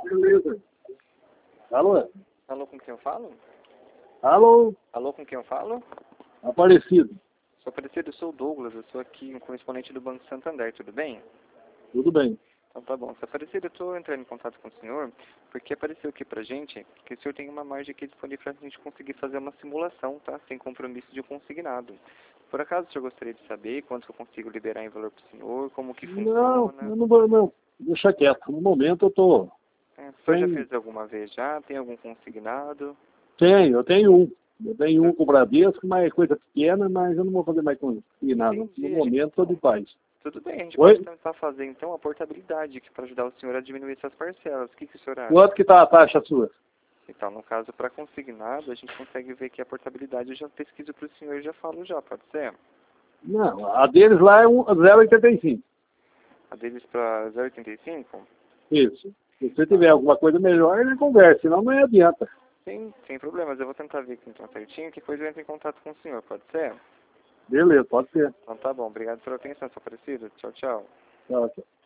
Beleza. Alô? Alô, com quem eu falo? Alô? Alô, com quem eu falo? Aparecido. Sou Aparecido, eu sou o Douglas, eu sou aqui um correspondente do Banco Santander, tudo bem? Tudo bem. Então tá bom. Se Aparecido, eu estou entrando em contato com o senhor, porque apareceu aqui pra gente que o senhor tem uma margem aqui disponível pra gente conseguir fazer uma simulação, tá? Sem compromisso de consignado. Por acaso o senhor gostaria de saber quanto que eu consigo liberar em valor pro senhor, como que Não, funciona? eu não vou, não. Deixa quieto. No momento eu tô... O senhor já fez alguma vez já? Tem algum consignado? Eu tenho um. Eu tenho um com o Bradesco, mas é coisa pequena, mas eu não vou fazer mais com nada. No Entendi, momento estou de paz. Tudo bem, a gente Oi? pode tentar fazer então a portabilidade aqui para ajudar o senhor a diminuir essas parcelas. O que o senhor acha? Quanto que tá a taxa sua? Então, no caso, para consignado, a gente consegue ver que a portabilidade eu já pesquiso para o senhor e já falo já, pode ser? Não, a deles lá é 0,85. A deles para 0,85? Isso. Se você tiver alguma coisa melhor, ele conversa, senão não adianta. Sim, sem problemas. Eu vou tentar ver aqui então certinho, que coisa eu entro em contato com o senhor, pode ser? Beleza, pode ser. Então tá bom, obrigado pela atenção, seu Aparecido. Tchau, tchau. Tchau, tchau.